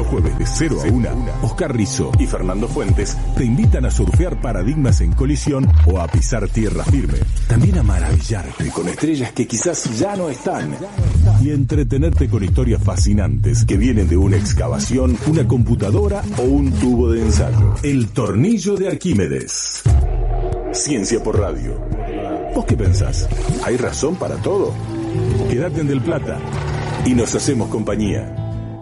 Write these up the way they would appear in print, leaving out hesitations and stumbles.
jueves de 0 a 1, Oscar Rizzo y Fernando Fuentes te invitan a surfear paradigmas en colisión o a pisar tierra firme. También a maravillarte con estrellas que quizás ya no están. Y entretenerte con historias fascinantes que vienen de una excavación, una computadora o un tubo de ensayo. El tornillo de Arquímedes. Ciencia por radio. ¿Vos qué pensás? ¿Hay razón para todo? Quédate en Del Plata y nos hacemos compañía.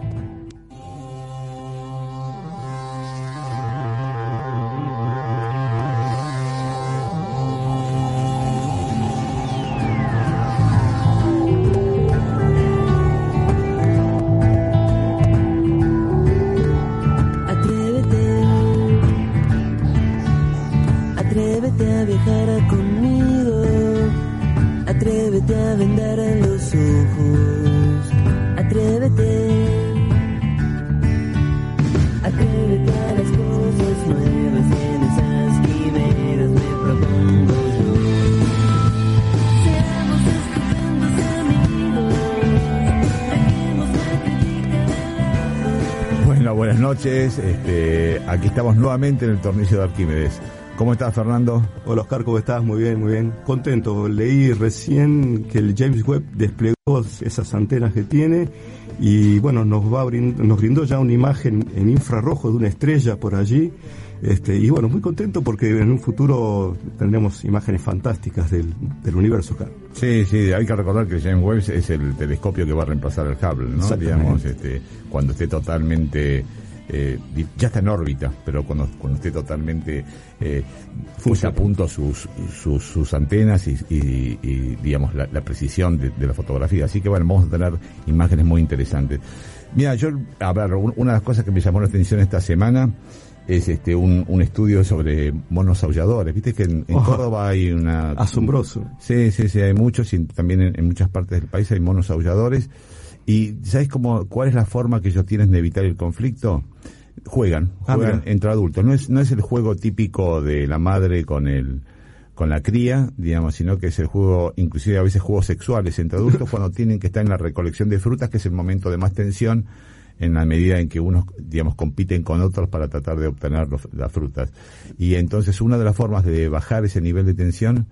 Atrévete a viajar conmigo, atrévete a vendar los ojos, atrévete a las cosas nuevas y en esas quimeras me propongo yo. Seamos estupendos amigos, dejemos la crítica de lado. Bueno, buenas noches, aquí estamos nuevamente en el tornillo de Arquímedes. ¿Cómo estás, Fernando? Hola, Oscar, ¿cómo estás? Muy bien, muy bien. Contento. Leí recién que el James Webb desplegó esas antenas que tiene y, bueno, nos brindó ya una imagen en infrarrojo de una estrella por allí. Y, bueno, muy contento porque en un futuro tendremos imágenes fantásticas del universo, Oscar. Sí, hay que recordar que el James Webb es el telescopio que va a reemplazar al Hubble, ¿no? Digamos, cuando esté totalmente... ya está en órbita, pero cuando esté totalmente puse a punto sus antenas y digamos la precisión de la fotografía. Así que bueno, vamos a tener imágenes muy interesantes. Mira, una de las cosas que me llamó la atención esta semana es un estudio sobre monos aulladores. Viste que en Córdoba hay una... Asombroso. Sí, hay muchos y también en muchas partes del país hay monos aulladores. ¿Y sabes cuál es la forma que ellos tienen de evitar el conflicto? Juegan entre adultos. No es el juego típico de la madre con la cría, digamos, sino que es el juego, inclusive a veces juegos sexuales entre adultos cuando tienen que estar en la recolección de frutas, que es el momento de más tensión en la medida en que unos, digamos, compiten con otros para tratar de obtener las frutas. Y entonces una de las formas de bajar ese nivel de tensión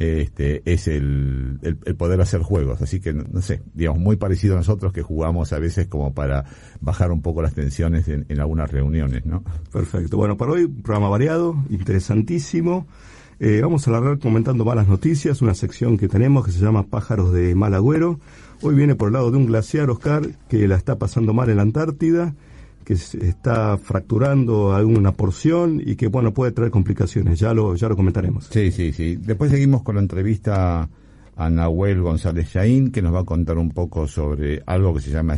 es el poder hacer juegos, así que no sé, digamos, muy parecido a nosotros que jugamos a veces como para bajar un poco las tensiones en algunas reuniones, ¿no? Perfecto. Bueno, para hoy un programa variado, interesantísimo. Vamos a alargar comentando malas noticias, una sección que tenemos que se llama Pájaros de Mal Agüero. Hoy viene por el lado de un glaciar, Oscar, que la está pasando mal en la Antártida, que se está fracturando alguna porción y que, bueno, puede traer complicaciones. Ya lo comentaremos. Sí. Después seguimos con la entrevista a Nahuel González Yaín, que nos va a contar un poco sobre algo que se llama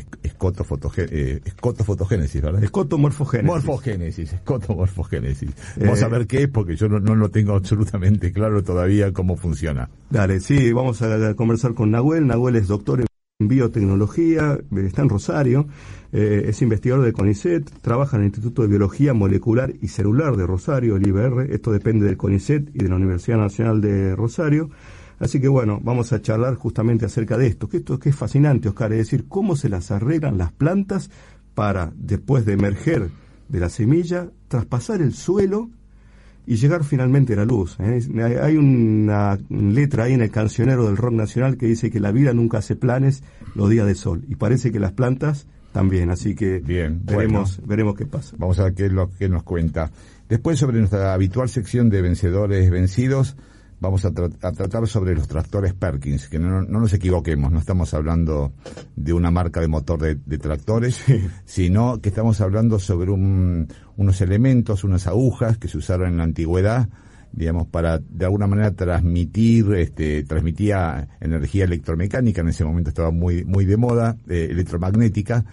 escotofotogénesis, ¿verdad? Escotomorfogénesis. Escotomorfogénesis. Vamos a ver qué es, porque yo no lo tengo absolutamente claro todavía cómo funciona. Dale, sí, vamos a conversar con Nahuel. Nahuel es doctor en biotecnología, está en Rosario, es investigador de CONICET, trabaja en el Instituto de Biología Molecular y Celular de Rosario, el IBR. Esto depende del CONICET y de la Universidad Nacional de Rosario. Así que bueno, vamos a charlar justamente acerca de esto, que es fascinante, Oscar, es decir, cómo se las arreglan las plantas para, después de emerger de la semilla, traspasar el suelo y llegar finalmente a la luz. Hay una letra ahí en el cancionero del rock nacional que dice que la vida nunca hace planes los días de sol, y parece que las plantas también, así que veremos qué pasa. Vamos a ver qué es lo que nos cuenta. Después, sobre nuestra habitual sección de vencedores vencidos, vamos a tratar sobre los tractores Perkins, que no nos equivoquemos, no estamos hablando de una marca de motor de tractores, sino que estamos hablando sobre unos elementos, unas agujas que se usaron en la antigüedad, digamos, para de alguna manera transmitía energía electromecánica. En ese momento estaba muy de moda, electromagnética,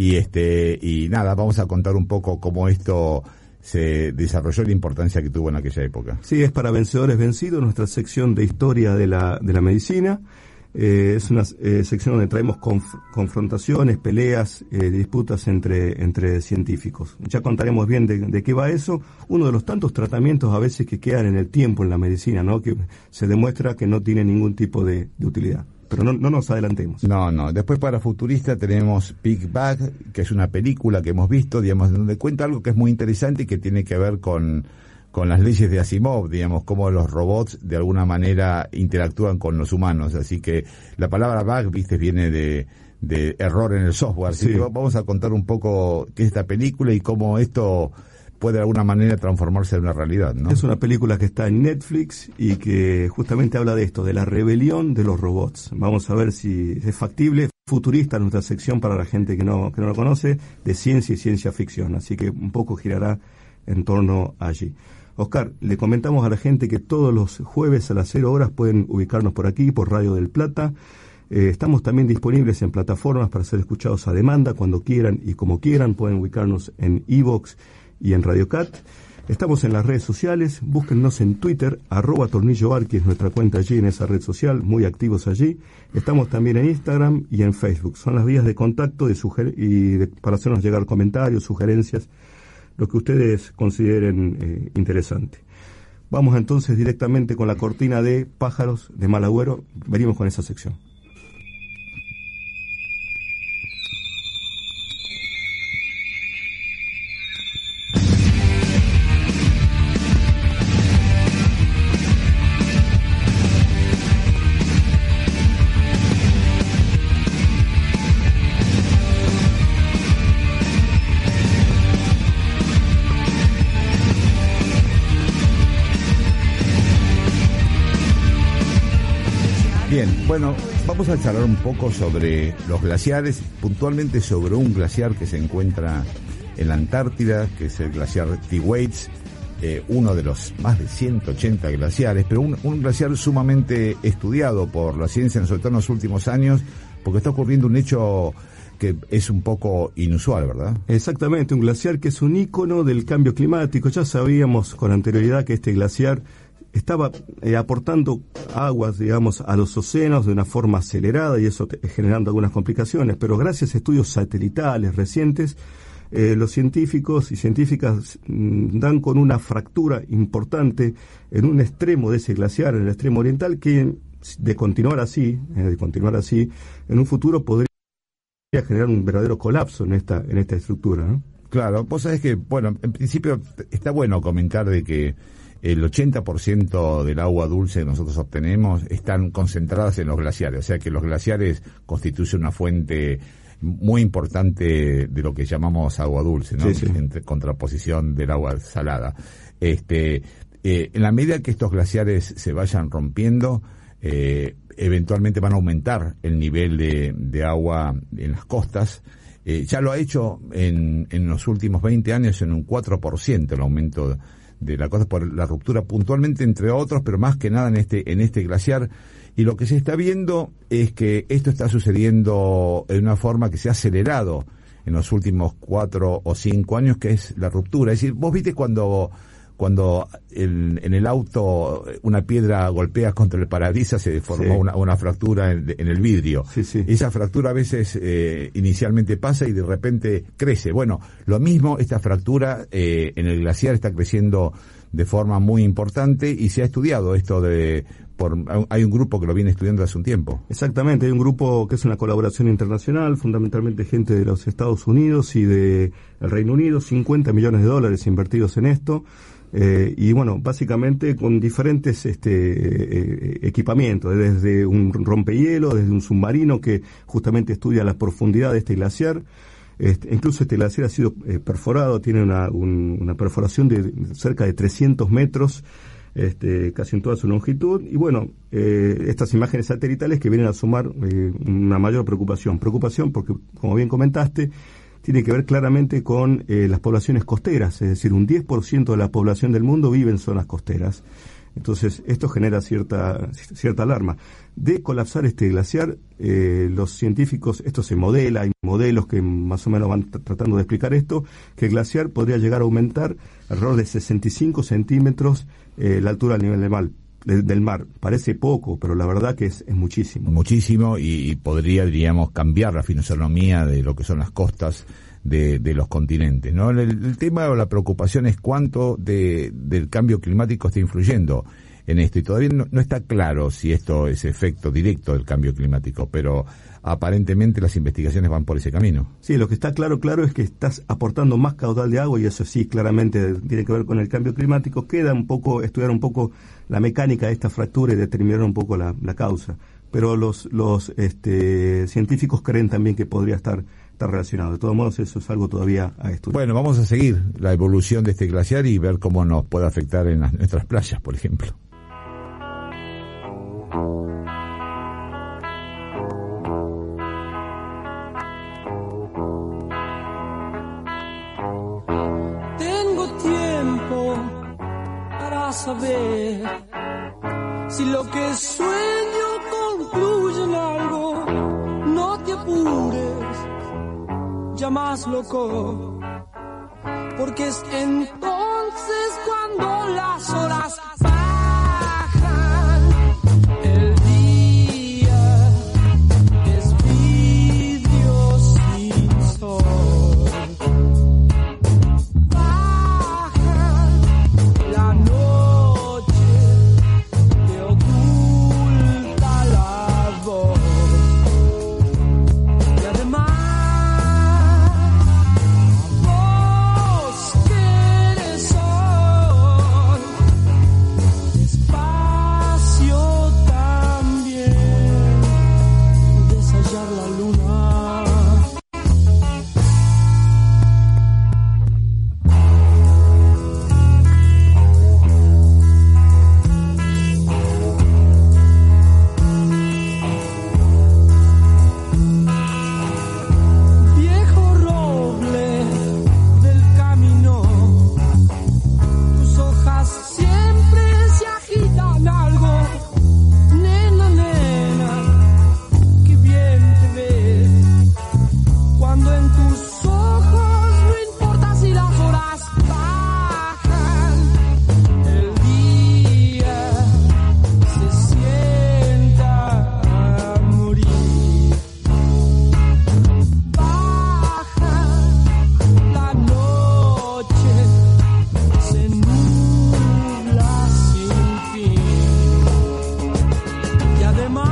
y nada, vamos a contar un poco cómo esto se desarrolló y la importancia que tuvo en aquella época. Sí, es para vencedores vencidos, nuestra sección de historia de la medicina. Es una sección donde traemos confrontaciones, peleas, disputas entre científicos. Ya contaremos bien de qué va eso. Uno de los tantos tratamientos a veces que quedan en el tiempo en la medicina, ¿no? Que se demuestra que no tiene ningún tipo de utilidad. pero no nos adelantemos. No. Después para futurista tenemos Big Bang, que es una película que hemos visto, digamos, donde cuenta algo que es muy interesante y que tiene que ver con las leyes de Asimov, digamos, cómo los robots de alguna manera interactúan con los humanos. Así que la palabra bug, viste, viene de error en el software. Así que vamos a contar un poco qué es esta película y cómo esto puede de alguna manera transformarse en una realidad, ¿no? Es una película que está en Netflix y que justamente habla de esto, de la rebelión de los robots. Vamos a ver si es factible. Futurista, nuestra sección para la gente que no lo conoce, de ciencia y ciencia ficción. Así que un poco girará en torno allí. Oscar, le comentamos a la gente que todos los jueves a las 0 horas pueden ubicarnos por aquí, por Radio del Plata. Estamos también disponibles en plataformas para ser escuchados a demanda, cuando quieran y como quieran. Pueden ubicarnos en iVoox y en RadioCat. Estamos en las redes sociales, búsquennos en Twitter, @tornillobar, que es nuestra cuenta allí en esa red social, muy activos allí. Estamos también en Instagram y en Facebook. Son las vías de contacto para hacernos llegar comentarios, sugerencias, lo que ustedes consideren interesante. Vamos entonces directamente con la cortina de Pájaros de Mal Agüero. Venimos con esa sección. Bueno, vamos a charlar un poco sobre los glaciares, puntualmente sobre un glaciar que se encuentra en la Antártida, que es el glaciar Thwaites, uno de los más de 180 glaciares, pero un glaciar sumamente estudiado por la ciencia, sobre todo en los últimos años, porque está ocurriendo un hecho que es un poco inusual, ¿verdad? Exactamente, un glaciar que es un ícono del cambio climático. Ya sabíamos con anterioridad que este glaciar estaba aportando aguas, digamos, a los océanos de una forma acelerada y eso generando algunas complicaciones, pero gracias a estudios satelitales recientes, los científicos y científicas dan con una fractura importante en un extremo de ese glaciar, en el extremo oriental, que de continuar así, en un futuro podría generar un verdadero colapso en esta estructura, ¿no? Claro, vos sabés que, bueno, en principio está bueno comentar de que el 80% del agua dulce que nosotros obtenemos están concentradas en los glaciares, o sea que los glaciares constituyen una fuente muy importante de lo que llamamos agua dulce, ¿no? Sí. En contraposición del agua salada. En la medida que estos glaciares se vayan rompiendo, eventualmente van a aumentar el nivel de agua en las costas. Ya lo ha hecho en los últimos 20 años en un 4% el aumento de la costa por la ruptura puntualmente entre otros, pero más que nada en este glaciar. Y lo que se está viendo es que esto está sucediendo en una forma que se ha acelerado en los últimos 4 o 5 años, que es la ruptura. Es decir, vos viste cuando en el auto una piedra golpea contra el parabrisas, se formó una fractura en el vidrio. Sí. Esa fractura a veces inicialmente pasa y de repente crece. Bueno, lo mismo, esta fractura en el glaciar está creciendo de forma muy importante y se ha estudiado esto hay un grupo que lo viene estudiando hace un tiempo. Exactamente, hay un grupo que es una colaboración internacional, fundamentalmente gente de los Estados Unidos y del Reino Unido, $50 millones invertidos en esto. Y bueno, básicamente con diferentes equipamientos, desde un rompehielo, desde un submarino que justamente estudia la profundidad de este glaciar. Incluso este glaciar ha sido perforado, tiene una perforación de cerca de 300 metros, casi en toda su longitud. Y bueno, estas imágenes satelitales que vienen a sumar una mayor preocupación porque, como bien comentaste, tiene que ver claramente con las poblaciones costeras, es decir, un 10% de la población del mundo vive en zonas costeras. Entonces, esto genera cierta alarma. De colapsar este glaciar, los científicos, esto se modela, hay modelos que más o menos van tratando de explicar esto, que el glaciar podría llegar a aumentar alrededor de 65 centímetros la altura del nivel del mar. Parece poco, pero la verdad que es muchísimo. Muchísimo, y podría, diríamos, cambiar la fisonomía de lo que son las costas de los continentes, ¿no? El tema o la preocupación es cuánto del cambio climático está influyendo en esto, y todavía no está claro si esto es efecto directo del cambio climático, pero aparentemente las investigaciones van por ese camino. Sí, lo que está claro es que estás aportando más caudal de agua, y eso sí, claramente tiene que ver con el cambio climático. Queda un poco, estudiar un poco la mecánica de esta fractura y determinar un poco la causa. Pero los científicos creen también que podría estar relacionado. De todos modos, eso es algo todavía a estudiar. Bueno, vamos a seguir la evolución de este glaciar y ver cómo nos puede afectar en nuestras playas, por ejemplo. Tengo tiempo para saber si lo que sueño concluye en algo. No te apures, ya más loco, porque es entonces cuando las horas bajan. El día es vidrio sin sol. Baja la noche, te oculta la voz. Y además vos que eres sol, despacio también deshallar la luna. Viejo roble del camino, tus hojas siempre se agitan algo. Nena, qué bien te ves cuando en tus ojos no importa si las horas bajan. El día se sienta a morir. Baja la noche, se nubla sin fin. Y además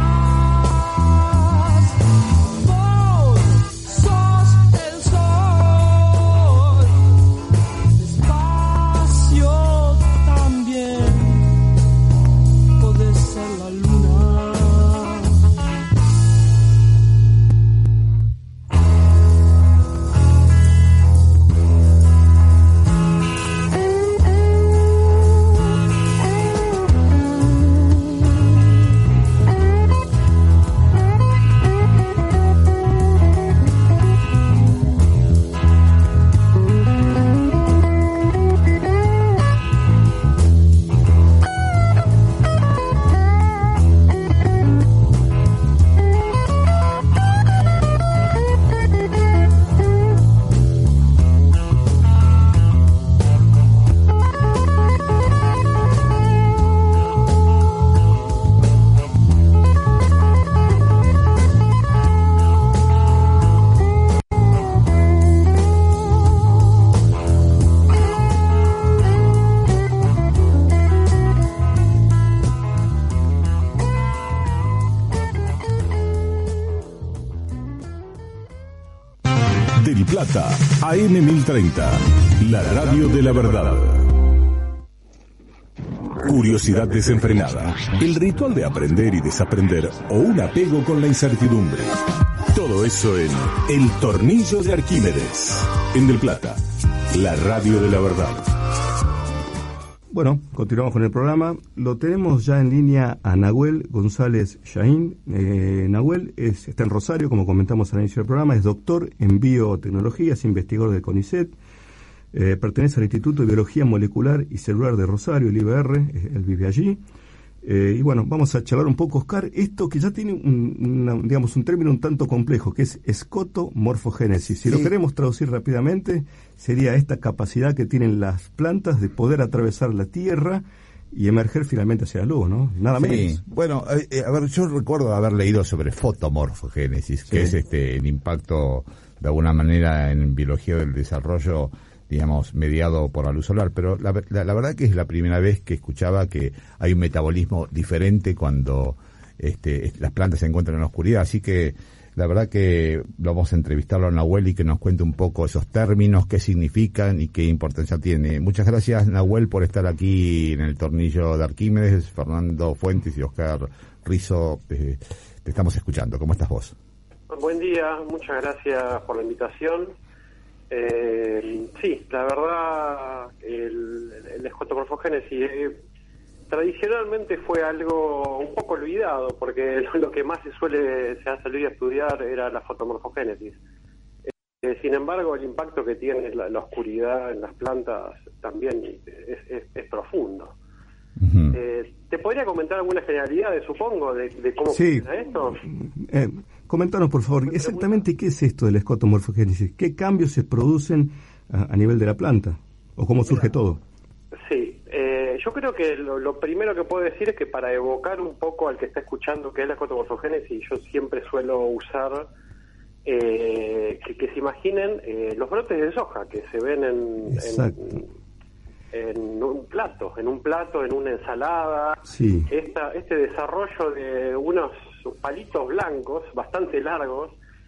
vos sos el sol, despacio también podés ser la luna. Del Plata, AM 1030, la radio de la verdad. Curiosidad desenfrenada, el ritual de aprender y desaprender o un apego con la incertidumbre. Todo eso en El Tornillo de Arquímedes, en Del Plata, la radio de la verdad. Bueno, continuamos con el programa. Lo tenemos ya en línea a Nahuel González Shahin. Nahuel está en Rosario, como comentamos al inicio del programa, es doctor en biotecnología, es investigador del CONICET, pertenece al Instituto de Biología Molecular y Celular de Rosario, el IBR, él vive allí. Y bueno, vamos a charlar un poco, Oscar, esto que ya tiene un término un tanto complejo, que es escotomorfogénesis. Si lo queremos traducir rápidamente, sería esta capacidad que tienen las plantas de poder atravesar la tierra y emerger finalmente hacia la luz, ¿no? Nada menos. Bueno, a ver, yo recuerdo haber leído sobre fotomorfogénesis, que es el impacto, de alguna manera, en biología del desarrollo digamos, mediado por la luz solar, pero la verdad que es la primera vez que escuchaba que hay un metabolismo diferente cuando las plantas se encuentran en la oscuridad, así que la verdad que vamos a entrevistarlo a Nahuel y que nos cuente un poco esos términos, qué significan y qué importancia tiene. Muchas gracias, Nahuel, por estar aquí en el Tornillo de Arquímedes. Fernando Fuentes y Oscar Rizo, te estamos escuchando. ¿Cómo estás vos? Buen día, muchas gracias por la invitación. Sí, la verdad, el escotomorfogénesis tradicionalmente fue algo un poco olvidado, porque lo que más se ha salido a estudiar era la fotomorfogénesis. Sin embargo, el impacto que tiene la oscuridad en las plantas también es profundo. Uh-huh. ¿Te podría comentar algunas generalidades, supongo, de cómo funciona esto? Coméntanos, por favor, exactamente qué es esto del escotomorfogénesis. ¿Qué cambios se producen a nivel de la planta? ¿O cómo surge todo? Sí, yo creo que lo primero que puedo decir es que para evocar un poco al que está escuchando qué es la escotomorfogénesis, yo siempre suelo usar que se imaginen los brotes de soja que se ven en un plato, en una ensalada. Sí. Este desarrollo de unos palitos blancos bastante largos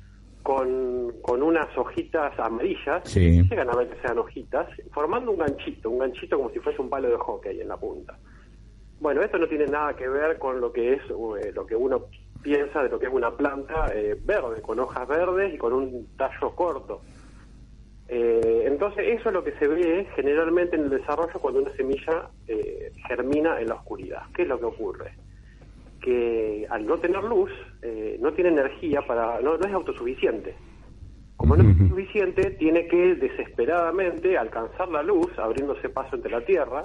con unas hojitas amarillas, sí. Llegan a ver que sean hojitas, formando un ganchito como si fuese un palo de hockey en la punta. Bueno, esto no tiene nada que ver con lo que es lo que uno piensa de lo que es una planta verde, con hojas verdes y con un tallo corto. Entonces eso es lo que se ve generalmente en el desarrollo cuando una semilla germina en la oscuridad. ¿Qué es lo que ocurre? Que al no tener luz, no tiene energía no es autosuficiente. Como no es autosuficiente, tiene que desesperadamente alcanzar la luz, abriéndose paso entre la tierra.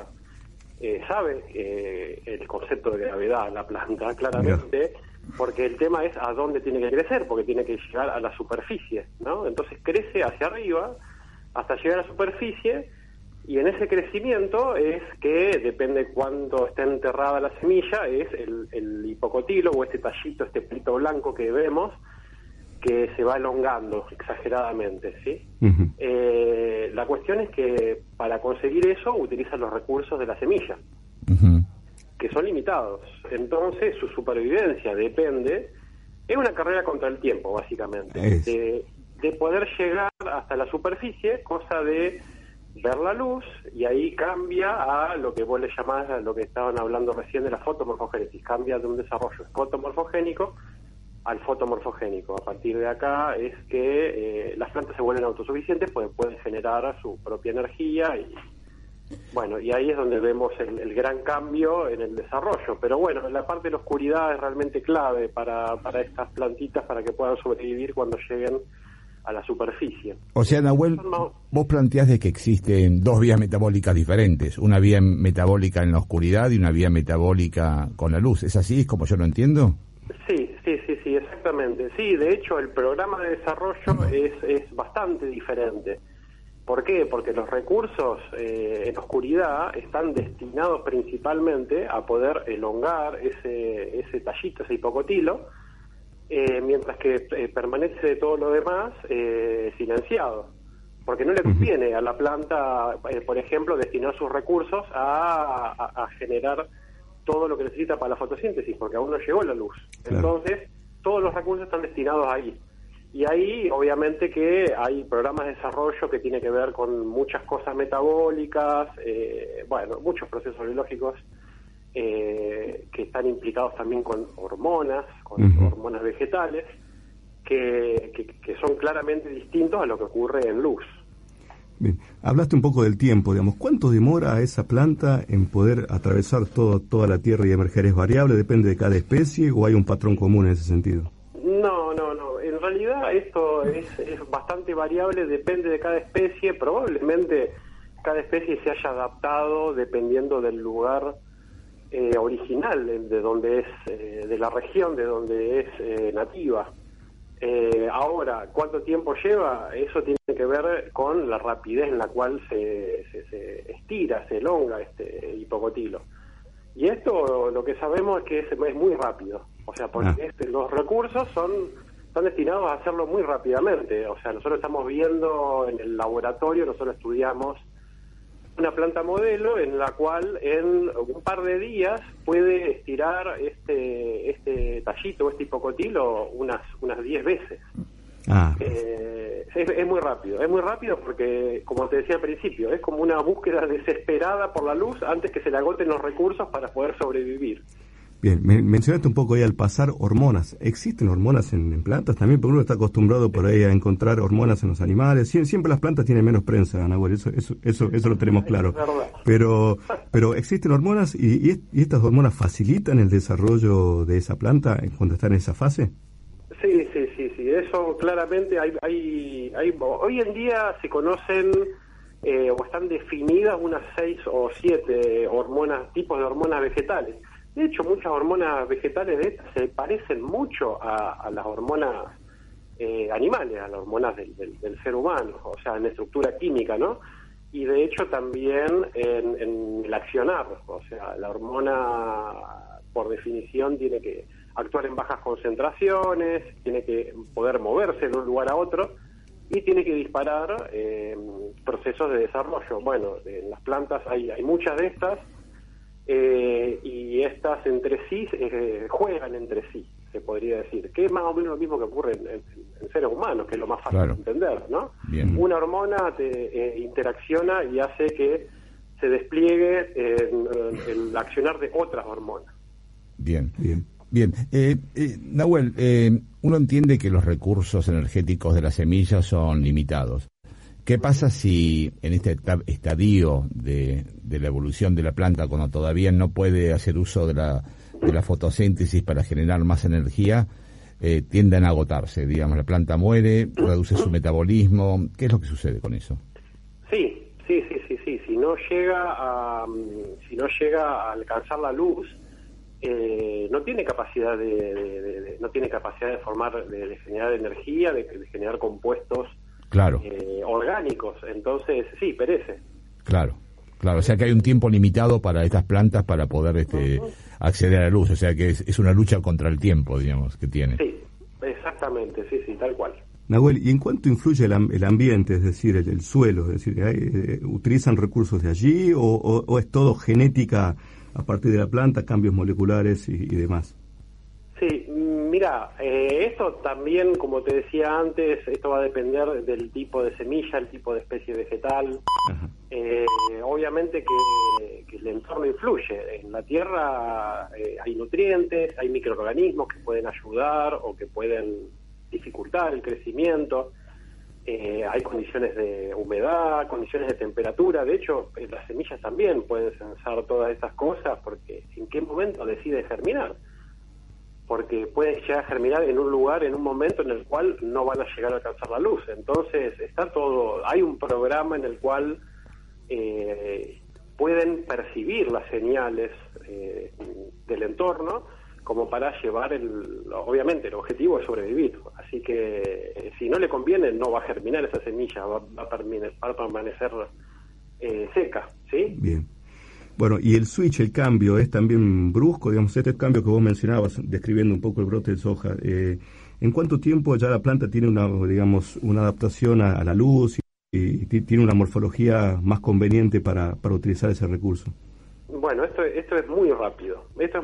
Sabe el concepto de gravedad la planta, claramente, porque el tema es a dónde tiene que crecer, porque tiene que llegar a la superficie, ¿no? Entonces crece hacia arriba hasta llegar a la superficie, y en ese crecimiento es que, depende cuándo esté enterrada la semilla, es el hipocotilo o este tallito, este pelito blanco que vemos, que se va elongando exageradamente, ¿sí? Uh-huh. La cuestión es que para conseguir eso utilizan los recursos de la semilla, uh-huh, que son limitados. Entonces su supervivencia depende, es una carrera contra el tiempo, básicamente, de poder llegar hasta la superficie, cosa de ver la luz, y ahí cambia a lo que vos le llamás, a lo que estaban hablando recién de la fotomorfogénesis, cambia de un desarrollo escotomorfogénico al fotomorfogénico. A partir de acá es que las plantas se vuelven autosuficientes, pues pueden generar su propia energía, y bueno, y ahí es donde vemos el gran cambio en el desarrollo. Pero bueno, la parte de la oscuridad es realmente clave para estas plantitas, para que puedan sobrevivir cuando lleguen a la superficie. O sea, Nahuel, vos planteás de que existen dos vías metabólicas diferentes, una vía metabólica en la oscuridad y una vía metabólica con la luz. ¿Es así? ¿Es como yo lo entiendo? Sí, exactamente. Sí, de hecho el programa de desarrollo es bastante diferente. ¿Por qué? Porque los recursos en oscuridad están destinados principalmente a poder elongar ese tallito, ese hipocotilo, mientras que permanece todo lo demás silenciado, porque no le conviene a la planta, por ejemplo, destinar sus recursos a generar todo lo que necesita para la fotosíntesis, porque aún no llegó la luz. Claro. Entonces todos los recursos están destinados ahí, y ahí obviamente que hay programas de desarrollo que tiene que ver con muchas cosas metabólicas, muchos procesos biológicos que están implicados también con hormonas, hormonas vegetales, que son claramente distintos a lo que ocurre en luz. Bien, hablaste un poco del tiempo, digamos, ¿cuánto demora esa planta en poder atravesar toda la Tierra y emerger? ¿Es variable, depende de cada especie, o hay un patrón común en ese sentido? No, en realidad esto es bastante variable, depende de cada especie. Probablemente cada especie se haya adaptado dependiendo del lugar original, de donde es, de la región de donde es nativa. Ahora, ¿cuánto tiempo lleva? Eso tiene que ver con la rapidez en la cual se estira, se elonga este hipocotilo. Y esto lo que sabemos es que es muy rápido, o sea, porque los recursos son están destinados a hacerlo muy rápidamente. O sea, nosotros estamos viendo en el laboratorio, nosotros estudiamos una planta modelo en la cual en un par de días puede estirar este tallito o este hipocotilo unas 10 veces. Es muy rápido porque, como te decía al principio, es como una búsqueda desesperada por la luz antes que se le agoten los recursos para poder sobrevivir. Bien, mencionaste un poco ahí al pasar hormonas. ¿Existen hormonas en plantas también? Porque uno está acostumbrado por ahí a encontrar hormonas en los animales. Siempre las plantas tienen menos prensa, Nahuel, eso lo tenemos claro. Pero ¿existen hormonas y estas hormonas facilitan el desarrollo de esa planta cuando está en esa fase? Sí, eso claramente hay hoy en día se conocen o están definidas unas 6 o 7 tipos de hormonas vegetales. De hecho, muchas hormonas vegetales de estas se parecen mucho a las hormonas animales, a las hormonas del ser humano, o sea, en estructura química, ¿no? Y de hecho también en el accionar, o sea, la hormona por definición tiene que actuar en bajas concentraciones, tiene que poder moverse de un lugar a otro y tiene que disparar procesos de desarrollo. Bueno, en las plantas hay muchas de estas y estas entre sí juegan entre sí, se podría decir, que es más o menos lo mismo que ocurre en seres humanos, que es lo más fácil de entender, ¿no? Bien. Una hormona interacciona y hace que se despliegue el accionar de otras hormonas. Bien. Nahuel, uno entiende que los recursos energéticos de las semillas son limitados. ¿Qué pasa si en este estadio de la evolución de la planta, cuando todavía no puede hacer uso de la fotosíntesis para generar más energía, tienden a agotarse? Digamos, la planta muere, reduce su metabolismo. ¿Qué es lo que sucede con eso? Sí. Si no llega a alcanzar la luz, no tiene capacidad de formar, de generar energía, de generar compuestos orgánicos. Entonces, sí, perece. Claro. O sea que hay un tiempo limitado para estas plantas para poder acceder a la luz. O sea que es una lucha contra el tiempo, digamos, que tiene. Sí, exactamente, sí, tal cual. Nahuel, ¿y en cuánto influye el ambiente, es decir, el suelo? Es decir, ¿utilizan recursos de allí o es todo genética a partir de la planta, cambios moleculares y demás? Sí, mira, esto también, como te decía antes, esto va a depender del tipo de semilla, el tipo de especie vegetal. Obviamente que el entorno influye. En la tierra hay nutrientes, hay microorganismos que pueden ayudar o que pueden dificultar el crecimiento. Hay condiciones de humedad, condiciones de temperatura. De hecho, las semillas también pueden sensar todas estas cosas, porque en qué momento decide germinar. Porque puede llegar a germinar en un lugar, en un momento en el cual no van a llegar a alcanzar la luz. Entonces, hay un programa en el cual pueden percibir las señales del entorno como para llevar obviamente el objetivo es sobrevivir. Así que si no le conviene, no va a germinar esa semilla, va a permanecer seca, ¿sí? Bien. Bueno, y el switch, el cambio, es también brusco, digamos, este cambio que vos mencionabas, describiendo un poco el brote de soja. ¿En cuánto tiempo ya la planta tiene una adaptación a la luz y tiene una morfología más conveniente para utilizar ese recurso? Bueno, esto es muy rápido.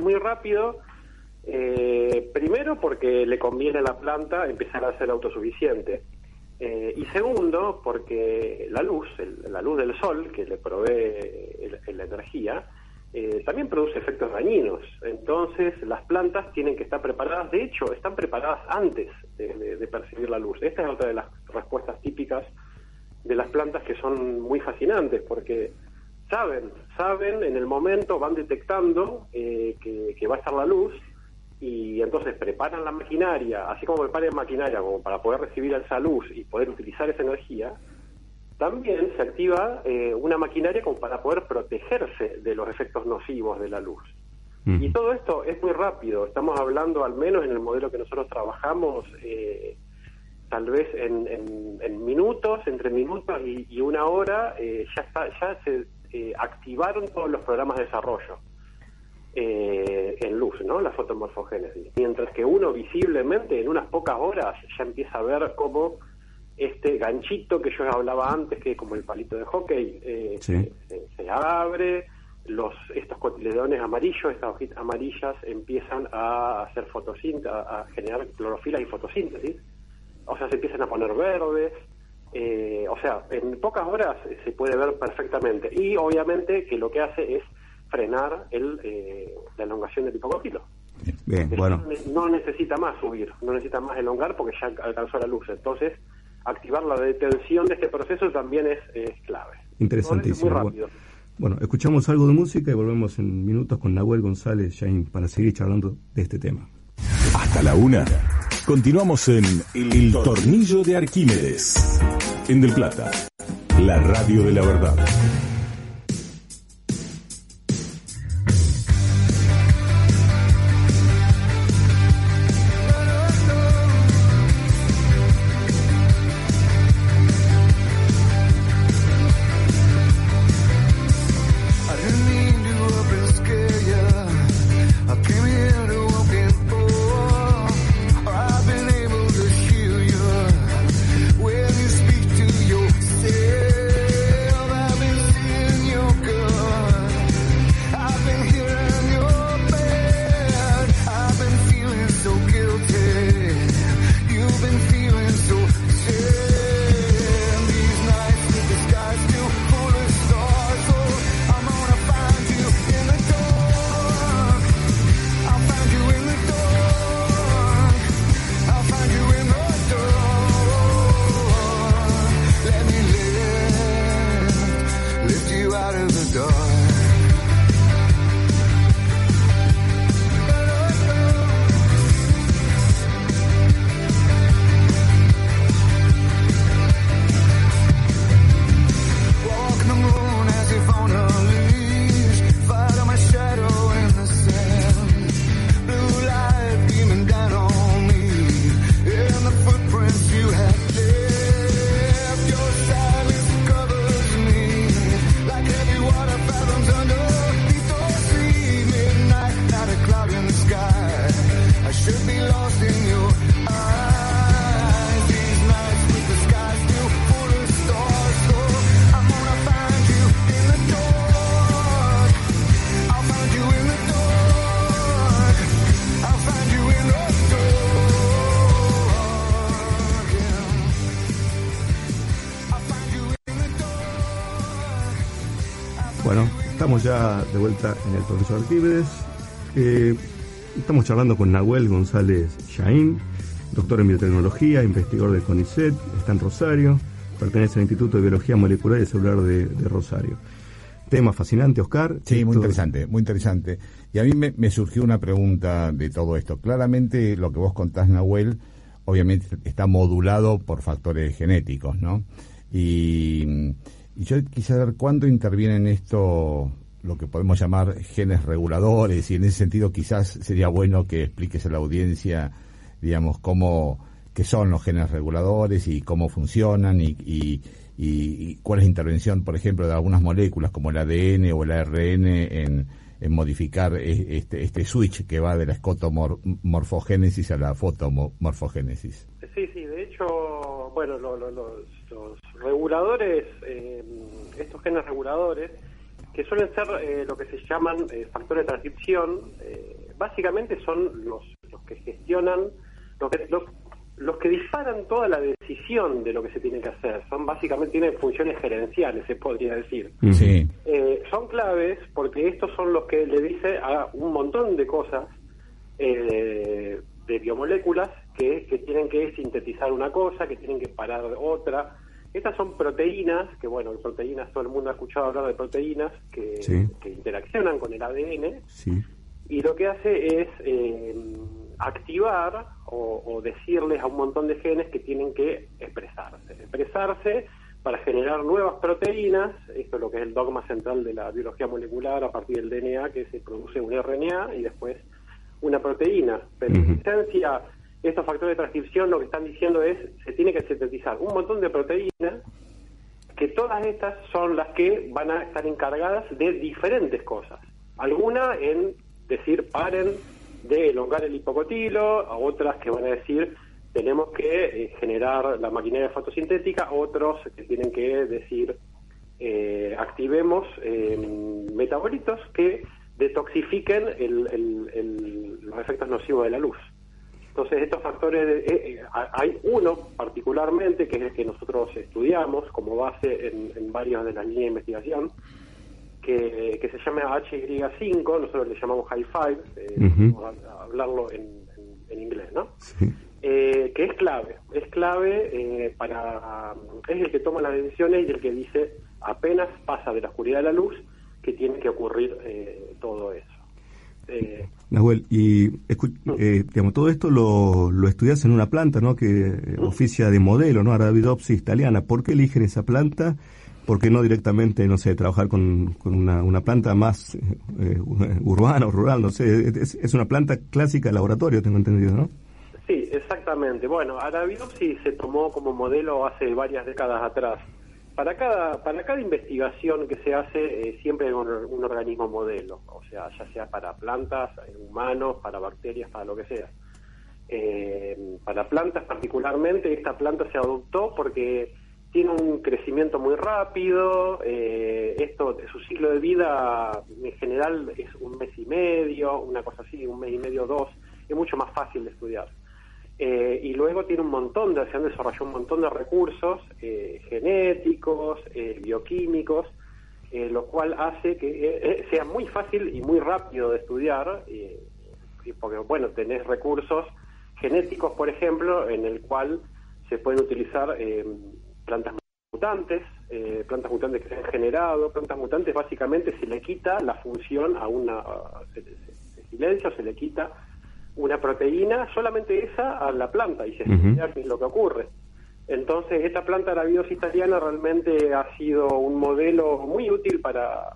Primero porque le conviene a la planta empezar a ser autosuficiente. Y segundo, porque la luz del sol, que le provee la energía, también produce efectos dañinos. Entonces, las plantas tienen que estar preparadas, de hecho, están preparadas antes de percibir la luz. Esta es otra de las respuestas típicas de las plantas que son muy fascinantes, porque saben, en el momento van detectando que va a estar la luz, y entonces preparan la maquinaria, así como preparan maquinaria como para poder recibir esa luz y poder utilizar esa energía. También se activa una maquinaria como para poder protegerse de los efectos nocivos de la luz. Y todo esto es muy rápido. Estamos hablando, al menos en el modelo que nosotros trabajamos, tal vez en minutos, entre minutos y una hora, ya se activaron todos los programas de desarrollo. en luz, ¿no? La fotomorfogénesis. Mientras que uno visiblemente en unas pocas horas ya empieza a ver cómo este ganchito que yo hablaba antes, que es como el palito de hockey, se abre, estos cotiledones amarillos, estas hojitas amarillas empiezan a hacer fotosíntesis, a generar clorofila y fotosíntesis, o sea, se empiezan a poner verdes, o sea, en pocas horas se puede ver perfectamente, y obviamente que lo que hace es frenar la elongación del hipocondilo. Bien, bueno. No necesita más subir, no necesita más elongar porque ya alcanzó la luz. Entonces, activar la detención de este proceso también es clave. Interesantísimo. Muy rápido. Bueno, escuchamos algo de música y volvemos en minutos con Nahuel González Shahin para seguir charlando de este tema. Hasta la 1. Continuamos en El Tornillo de Arquímedes. En Del Plata, la radio de la verdad. Bueno, estamos ya de vuelta en el Tornillo de Arquímedes. Estamos charlando con Nahuel González Shahin, doctor en biotecnología, investigador del CONICET, está en Rosario, pertenece al Instituto de Biología Molecular y Celular de Rosario. Tema fascinante, Oscar. Sí, muy interesante, muy interesante. Y a mí me surgió una pregunta de todo esto. Claramente lo que vos contás, Nahuel, obviamente está modulado por factores genéticos, ¿no? Y yo quisiera ver cuándo interviene en esto lo que podemos llamar genes reguladores, y en ese sentido quizás sería bueno que expliques a la audiencia, digamos, qué son los genes reguladores y cómo funcionan y cuál es la intervención, por ejemplo, de algunas moléculas como el ADN o el ARN en modificar este switch que va de la escotomorfogénesis a la fotomorfogénesis. Sí, de hecho, bueno, los reguladores, estos genes reguladores, que suelen ser lo que se llaman factores de transcripción, básicamente son los que gestionan, los que disparan toda la decisión de lo que se tiene que hacer. Tienen funciones gerenciales, se podría decir. Sí. Son claves porque estos son los que le dicen a un montón de cosas, de biomoléculas que tienen que sintetizar una cosa, que tienen que parar otra. Estas son proteínas, que bueno, proteínas, todo el mundo ha escuchado hablar de proteínas que interaccionan con el ADN, y lo que hace es activar o decirles a un montón de genes que tienen que expresarse para generar nuevas proteínas. Esto es lo que es el dogma central de la biología molecular, a partir del DNA, que se produce un RNA y después una proteína. Pero en esencia, estos factores de transcripción lo que están diciendo es se tiene que sintetizar un montón de proteínas, que todas estas son las que van a estar encargadas de diferentes cosas. Algunas en decir paren de elongar el hipocotilo, a otras que van a decir tenemos que generar la maquinaria fotosintética, otros que tienen que decir activemos metabolitos que detoxifiquen los efectos nocivos de la luz. Entonces estos factores, hay uno particularmente que es el que nosotros estudiamos como base en varias de las líneas de investigación, que se llama HY5, nosotros le llamamos High Five, vamos a hablarlo en inglés, ¿no? Sí. Que es clave es el que toma las decisiones y el que dice apenas pasa de la oscuridad a la luz que tiene que ocurrir todo eso. Nahuel, y digamos, todo esto lo estudias en una planta, ¿no? Que oficia de modelo, ¿no? Arabidopsis thaliana. ¿Por qué eligen esa planta? ¿Por qué no directamente, no sé, trabajar con una planta más urbana o rural? No sé, es una planta clásica de laboratorio, tengo entendido, ¿no? Sí, exactamente. Bueno, Arabidopsis se tomó como modelo hace varias décadas atrás. Para cada investigación que se hace, siempre hay un organismo modelo, o sea, ya sea para plantas, humanos, para bacterias, para lo que sea. Para plantas particularmente, esta planta se adoptó porque tiene un crecimiento muy rápido, su ciclo de vida en general es 1 mes y medio, una cosa así, 1 mes y medio, 2, es mucho más fácil de estudiar. Y luego tiene se han desarrollado un montón de recursos genéticos, bioquímicos, lo cual hace que sea muy fácil y muy rápido de estudiar, porque, bueno, tenés recursos genéticos, por ejemplo, en el cual se pueden utilizar plantas mutantes que se han generado. Plantas mutantes básicamente se le quita la función se silencia o se le quita una proteína, solamente esa, a la planta, y se estudia qué es lo que ocurre. Entonces, esta planta Arabidopsis thaliana realmente ha sido un modelo muy útil para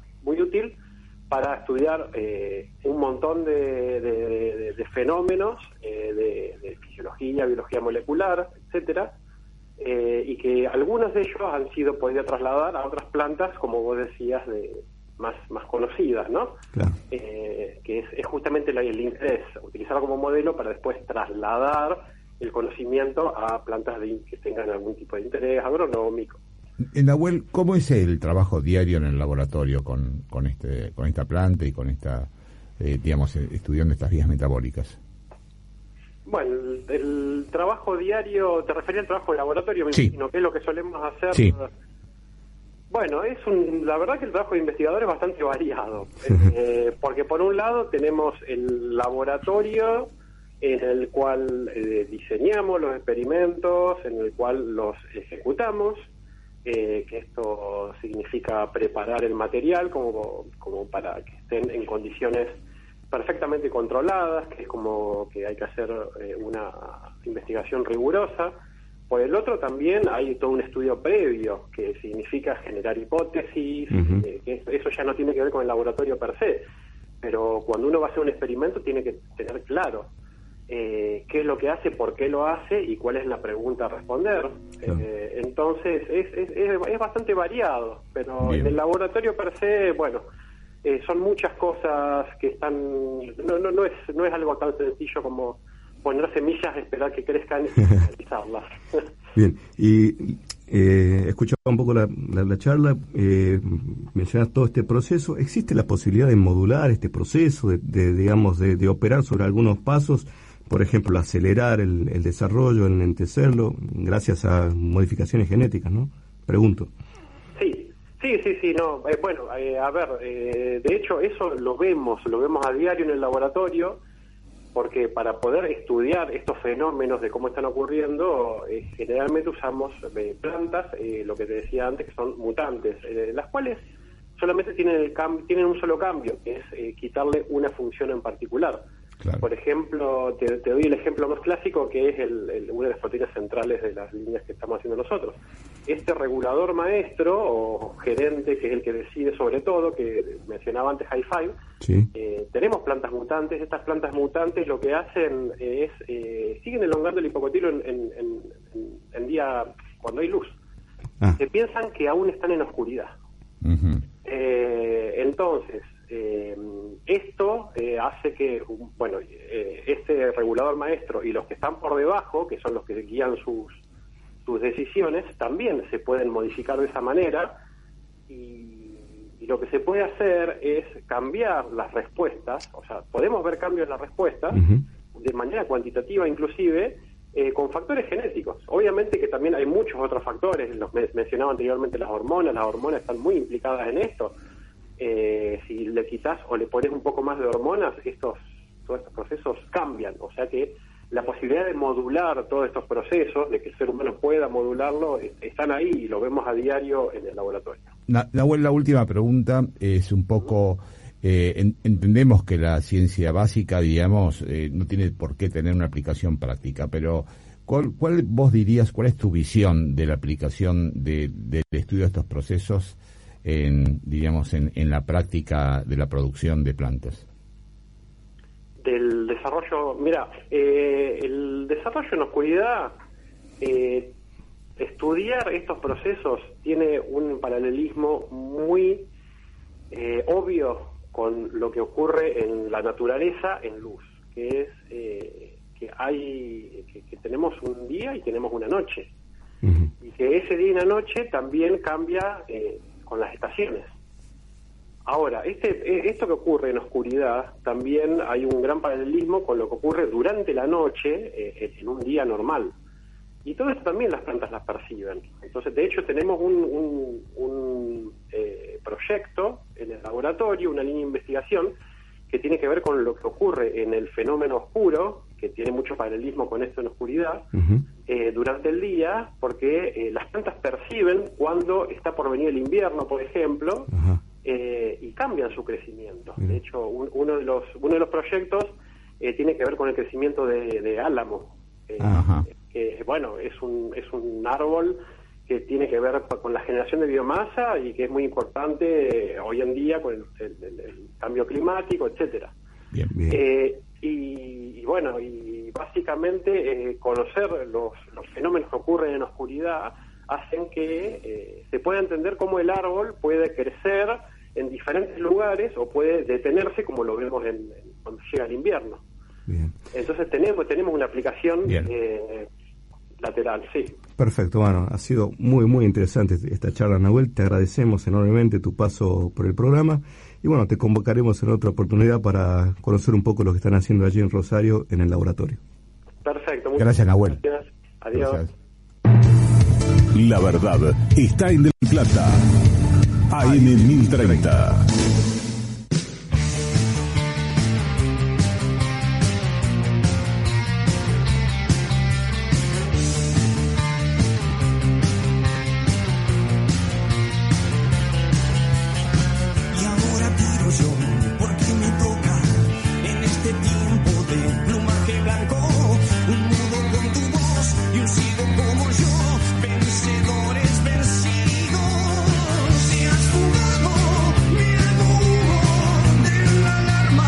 estudiar un montón de fenómenos de fisiología, biología molecular, etcétera, y que algunos de ellos han sido podido trasladar a otras plantas, como vos decías, más conocidas, ¿no? Claro. Que es justamente el interés, utilizarlo como modelo para después trasladar el conocimiento a plantas que tengan algún tipo de interés agronómico. Nahuel, ¿cómo es el trabajo diario en el laboratorio con esta planta y con esta, estudiando estas vías metabólicas? Bueno, el trabajo diario, ¿te referías al trabajo de laboratorio? Me imagino, ¿qué es lo que solemos hacer? Sí. Bueno, la verdad que el trabajo de investigador es bastante variado, porque por un lado tenemos el laboratorio en el cual diseñamos los experimentos, en el cual los ejecutamos, que esto significa preparar el material como para que estén en condiciones perfectamente controladas, que es como que hay que hacer una investigación rigurosa. Por el otro también hay todo un estudio previo, que significa generar hipótesis, que eso ya no tiene que ver con el laboratorio per se, pero cuando uno va a hacer un experimento tiene que tener claro qué es lo que hace, por qué lo hace y cuál es la pregunta a responder. Entonces es bastante variado, pero en el laboratorio per se, bueno, son muchas cosas que están... No es algo tan sencillo como poner semillas, esperar que crezcan y realizarlas. Bien, y escuchaba un poco la charla, mencionas todo este proceso. ¿Existe la posibilidad de modular este proceso, de operar sobre algunos pasos, por ejemplo, acelerar el desarrollo, enlentecerlo, gracias a modificaciones genéticas, ¿no? Pregunto. Sí, no, a ver, de hecho eso lo vemos a diario en el laboratorio, porque para poder estudiar estos fenómenos de cómo están ocurriendo, generalmente usamos plantas, lo que te decía antes, que son mutantes, las cuales solamente tienen un solo cambio, que es quitarle una función en particular. Claro. Por ejemplo, te doy el ejemplo más clásico, que es una de las proteínas centrales de las líneas que estamos haciendo nosotros. Este regulador maestro o gerente, que es el que decide sobre todo, que mencionaba antes High Five, sí. Tenemos plantas mutantes. Estas plantas mutantes lo que hacen es siguen elongando el hipocotilo en día cuando hay luz. Se piensan que aún están en oscuridad. Uh-huh. Entonces, esto hace que, este regulador maestro y los que están por debajo, que son los que guían sus decisiones, también se pueden modificar de esa manera, y lo que se puede hacer es cambiar las respuestas, o sea, podemos ver cambios en las respuestas, de manera cuantitativa inclusive, con factores genéticos. Obviamente que también hay muchos otros factores, los mencionaba anteriormente las hormonas están muy implicadas en esto. Si le quitas o le pones un poco más de hormonas, todos estos procesos cambian, o sea que la posibilidad de modular todos estos procesos, de que el ser humano pueda modularlo, están ahí y lo vemos a diario en el laboratorio. Nahuel, la última pregunta es un poco, entendemos que la ciencia básica, digamos, no tiene por qué tener una aplicación práctica, pero ¿cuál vos dirías, cuál es tu visión de la aplicación del estudio de estos procesos en la práctica de la producción de plantas? Del desarrollo, mira, el desarrollo en oscuridad, estudiar estos procesos tiene un paralelismo muy obvio con lo que ocurre en la naturaleza en luz, que es que tenemos un día y tenemos una noche, y que ese día y la noche también cambia con las estaciones. Ahora, esto que ocurre en oscuridad, también hay un gran paralelismo con lo que ocurre durante la noche en un día normal. Y todo esto también las plantas las perciben. Entonces, de hecho, tenemos un proyecto en el laboratorio, una línea de investigación, que tiene que ver con lo que ocurre en el fenómeno oscuro, que tiene mucho paralelismo con esto en oscuridad, durante el día, porque las plantas perciben cuando está por venir el invierno, por ejemplo, y cambian su crecimiento. De hecho, uno de los proyectos tiene que ver con el crecimiento de álamo, que bueno, es un árbol que tiene que ver con la generación de biomasa y que es muy importante hoy en día con el cambio climático, etcétera. Bien. Y bueno, y básicamente conocer los fenómenos que ocurren en oscuridad hacen que se pueda entender cómo el árbol puede crecer en diferentes lugares o puede detenerse, como lo vemos cuando llega el invierno. Bien. Entonces tenemos una aplicación lateral, sí. Perfecto, bueno, ha sido muy, muy interesante esta charla, Nahuel. Te agradecemos enormemente tu paso por el programa y bueno, te convocaremos en otra oportunidad para conocer un poco lo que están haciendo allí en Rosario en el laboratorio. Perfecto. Muchas Gracias, Nahuel. Gracias. Adiós. Gracias. La verdad está en Del Plata. AM 1030. Y ahora tiro yo, porque me toca en este tiempo de plumaje blanco, un mudo con tu voz y un ciego como yo, vencedores vencidos. Si has fugado, miedo hubo de la alarma,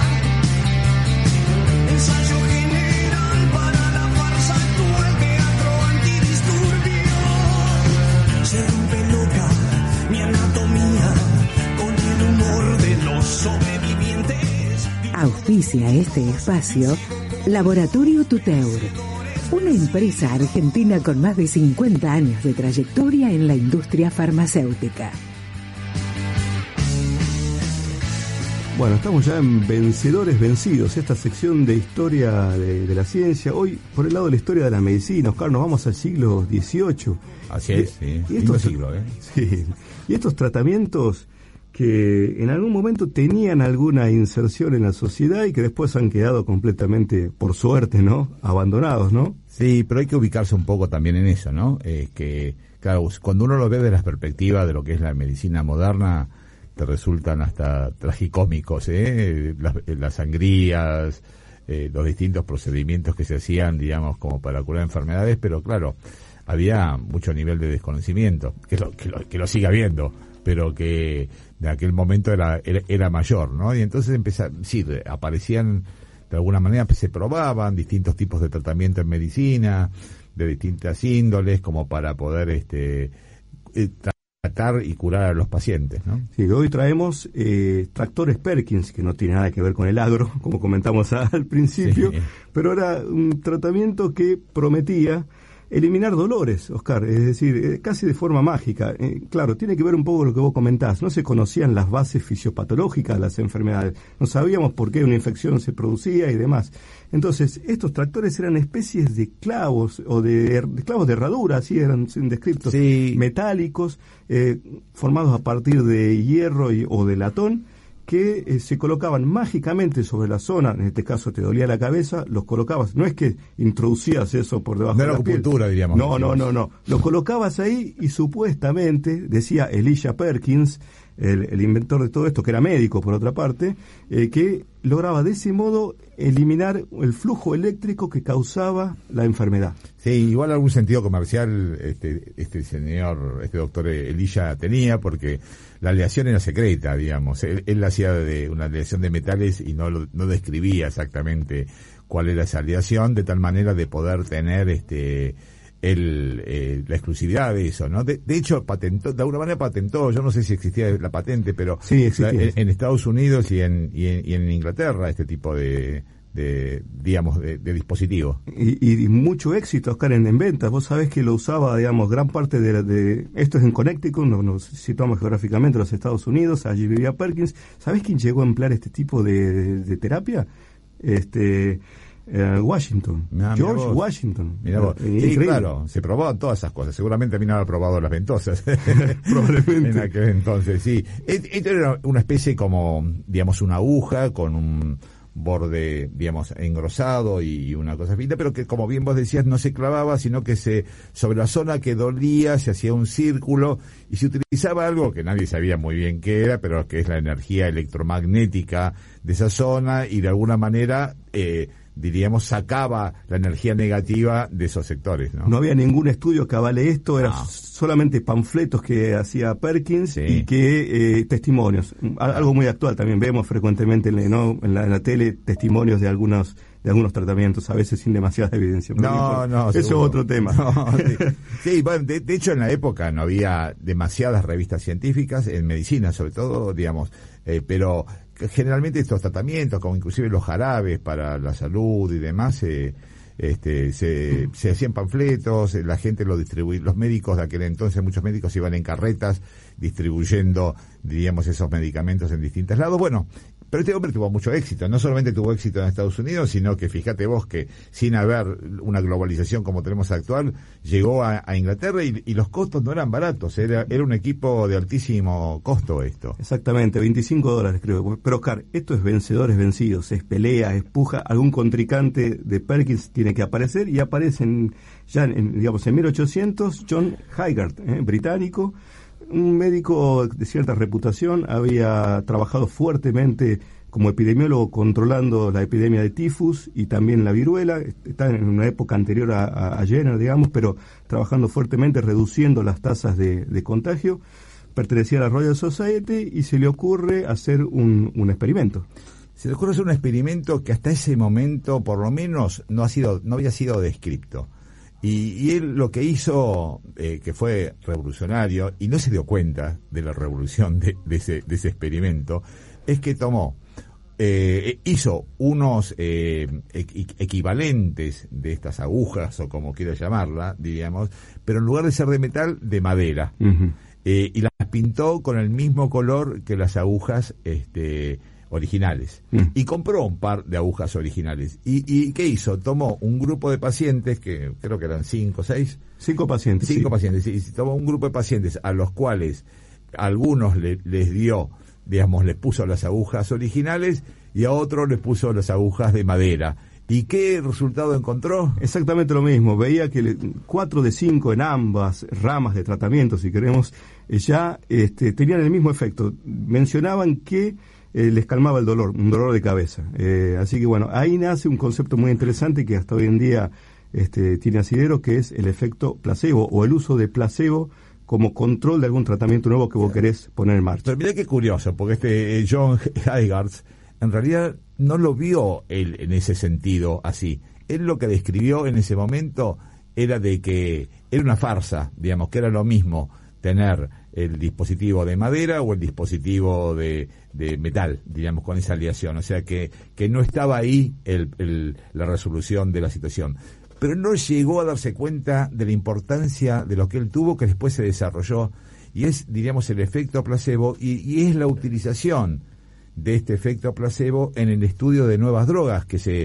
ensayo general para la farsa actual, teatro antidisturbios. Se rompe loca mi anatomía con el humor de los sobrevivientes. Auspicia este espacio Laboratorio Tuteur, una empresa argentina con más de 50 años de trayectoria en la industria farmacéutica. Bueno, estamos ya en Vencedores Vencidos, esta sección de historia de la ciencia. Hoy, por el lado de la historia de la medicina, Oscar, nos vamos al siglo XVIII. Así es, sí. Y estos siglo, Sí. Y estos tratamientos que en algún momento tenían alguna inserción en la sociedad y que después han quedado completamente, por suerte, ¿no?, abandonados, ¿no? Sí, pero hay que ubicarse un poco también en eso, ¿no? Que, claro, cuando uno lo ve desde la perspectiva de lo que es la medicina moderna, te resultan hasta tragicómicos, las sangrías, los distintos procedimientos que se hacían, digamos, como para curar enfermedades, pero claro, había mucho nivel de desconocimiento, que lo sigue habiendo, pero que de aquel momento era mayor, ¿no? Y entonces aparecían, de alguna manera se probaban distintos tipos de tratamiento en medicina, de distintas índoles, como para poder tratar y curar a los pacientes, ¿no? Sí, hoy traemos tractores Perkins, que no tiene nada que ver con el agro, como comentamos al principio, Sí. pero era un tratamiento que prometía eliminar dolores, Oscar, es decir, casi de forma mágica. Claro, tiene que ver un poco con lo que vos comentás. No se conocían las bases fisiopatológicas de las enfermedades, no sabíamos por qué una infección se producía y demás. Entonces, estos tractores eran especies de clavos o de clavos de herradura, así eran descriptos, Sí. metálicos, formados a partir de hierro o de latón, que se colocaban mágicamente sobre la zona. En este caso te dolía la cabeza, los colocabas, no es que introducías eso por debajo No de era la piel. acupuntura, diríamos. No, lo colocabas ahí y supuestamente, decía Elisha Perkins, el inventor de todo esto, que era médico por otra parte, que lograba de ese modo eliminar el flujo eléctrico que causaba la enfermedad. Sí, igual algún sentido comercial este doctor Elisha tenía, porque la aleación era secreta, digamos. Él hacía de una aleación de metales y no describía exactamente cuál era esa aleación, de tal manera de poder tener la exclusividad de eso, ¿no? De hecho, patentó, de alguna manera patentó, yo no sé si existía la patente, pero Sí, existía. en Estados Unidos y en Inglaterra este tipo de dispositivo. Y mucho éxito, Oscar, en ventas. Vos sabés que lo usaba, digamos, gran parte de esto es en Connecticut, nos situamos geográficamente en los Estados Unidos, allí vivía Perkins. ¿Sabés quién llegó a emplear este tipo de terapia? Washington. Mirá George vos. Washington. Mirá vos. Sí, Increíble. claro, se probaban todas esas cosas. Seguramente a mí no había probado las ventosas. Probablemente. En aquel entonces, sí. Esto era una especie como, digamos, una aguja con un borde, digamos, engrosado y una cosa finita, pero que, como bien vos decías, no se clavaba, sino que sobre la zona que dolía se hacía un círculo y se utilizaba algo que nadie sabía muy bien qué era, pero que es la energía electromagnética de esa zona, y de alguna manera diríamos, sacaba la energía negativa de esos sectores, ¿no? No había ningún estudio que avale esto, eran solamente panfletos que hacía Perkins, Sí. y que testimonios. Algo muy actual también, vemos frecuentemente en la tele testimonios de algunos tratamientos, a veces sin demasiada evidencia. Pero No, eso es seguro. otro tema. No, sí. Sí, bueno, de hecho en la época no había demasiadas revistas científicas, en medicina sobre todo, digamos, pero generalmente estos tratamientos, como inclusive los jarabes para la salud y demás, se hacían panfletos, la gente lo distribuía, los médicos de aquel entonces, muchos médicos iban en carretas distribuyendo, diríamos, esos medicamentos en distintos lados. Bueno, pero este hombre tuvo mucho éxito, no solamente tuvo éxito en Estados Unidos, sino que fíjate vos que sin haber una globalización como tenemos actual, llegó a Inglaterra y los costos no eran baratos, era un equipo de altísimo costo esto. Exactamente, $25 creo. Pero Oscar, esto es vencedores vencidos, es pelea, es puja, algún contrincante de Perkins tiene que aparecer, y aparecen ya en 1800 John Hygarth, británico, un médico de cierta reputación, había trabajado fuertemente como epidemiólogo controlando la epidemia de tifus y también la viruela. Está en una época anterior a Jenner, digamos, pero trabajando fuertemente, reduciendo las tasas de contagio. Pertenecía a la Royal Society y se le ocurre hacer un experimento. Se le ocurre hacer un experimento que hasta ese momento, por lo menos, no había sido descripto. Y él lo que hizo, que fue revolucionario, y no se dio cuenta de la revolución de ese experimento, es que hizo unos equivalentes de estas agujas, o como quiera llamarla, diríamos, pero en lugar de ser de metal, de madera. Uh-huh. Y las pintó con el mismo color que las agujas originales. Y compró un par de agujas originales. ¿Y qué hizo? Tomó un grupo de pacientes, que creo que eran 5 o 6. 5 pacientes. Cinco pacientes, sí. Tomó un grupo de pacientes a los cuales algunos les dio, digamos, les puso las agujas originales, y a otros les puso las agujas de madera. ¿Y qué resultado encontró? Exactamente lo mismo. Veía que 4 de 5 en ambas ramas de tratamiento, si queremos, ya tenían el mismo efecto. Mencionaban que les calmaba el dolor, un dolor de cabeza. Así que bueno, ahí nace un concepto muy interesante que hasta hoy en día tiene asidero, que es el efecto placebo, o el uso de placebo como control de algún tratamiento nuevo que vos querés poner en marcha. Pero mirá qué curioso, porque John Hygarth en realidad no lo vio él en ese sentido así. Él lo que describió en ese momento era de que era una farsa, digamos, que era lo mismo tener el dispositivo de madera o el dispositivo de metal, digamos, con esa aleación. O sea que no estaba ahí la resolución de la situación. Pero no llegó a darse cuenta de la importancia de lo que él tuvo, que después se desarrolló, y es, diríamos, el efecto placebo, y es la utilización de este efecto placebo en el estudio de nuevas drogas que se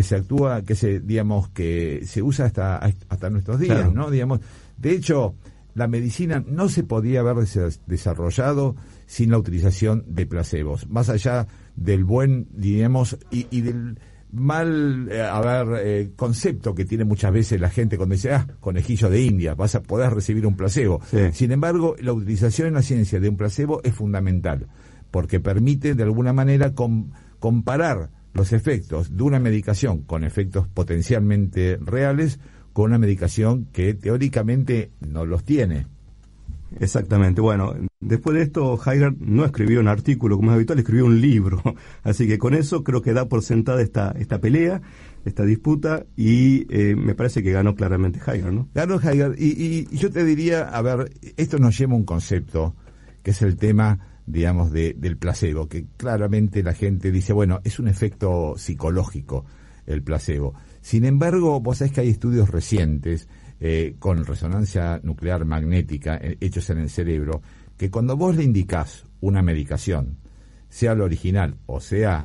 usa hasta nuestros días, claro. ¿No? Digamos, de hecho, la medicina no se podía haber desarrollado sin la utilización de placebos, más allá del buen, digamos, y del mal concepto que tiene muchas veces la gente cuando dice, conejillo de India, vas a poder recibir un placebo. Sí. Sin embargo, la utilización en la ciencia de un placebo es fundamental, porque permite de alguna manera comparar los efectos de una medicación con efectos potencialmente reales con una medicación que teóricamente no los tiene. Exactamente. Bueno, después de esto, Heidegger no escribió un artículo como es habitual, escribió un libro. Así que con eso creo que da por sentada esta pelea, esta disputa, y me parece que ganó claramente Heidegger, ¿no? Ganó Heidegger, y yo te diría, a ver, esto nos lleva a un concepto, que es el tema, digamos, del placebo, que claramente la gente dice, bueno, es un efecto psicológico el placebo. Sin embargo, vos sabés que hay estudios recientes con resonancia nuclear magnética hechos en el cerebro, que cuando vos le indicás una medicación, sea la original, sea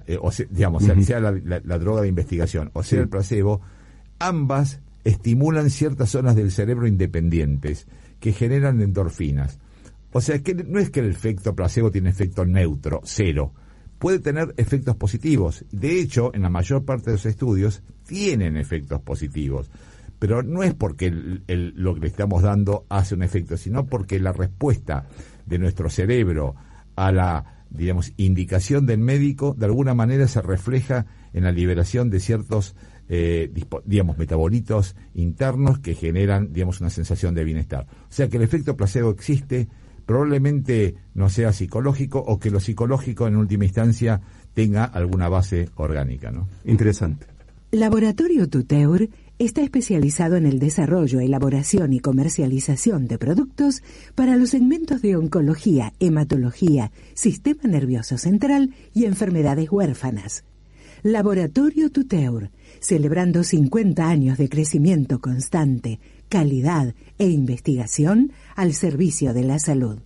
la droga de investigación, o sea el placebo, ambas estimulan ciertas zonas del cerebro independientes que generan endorfinas. O sea, que no es que el efecto placebo tiene efecto neutro, cero. Puede tener efectos positivos. De hecho, en la mayor parte de los estudios tienen efectos positivos. Pero no es porque lo que le estamos dando hace un efecto, sino porque la respuesta de nuestro cerebro a la, digamos, indicación del médico, de alguna manera se refleja en la liberación de ciertos, metabolitos internos que generan, digamos, una sensación de bienestar. O sea que el efecto placebo existe, probablemente no sea psicológico, o que lo psicológico en última instancia tenga alguna base orgánica, ¿no? Interesante. Laboratorio Tuteur está especializado en el desarrollo, elaboración y comercialización de productos para los segmentos de oncología, hematología, sistema nervioso central y enfermedades huérfanas. Laboratorio Tuteur, celebrando 50 años de crecimiento constante, calidad e investigación al servicio de la salud.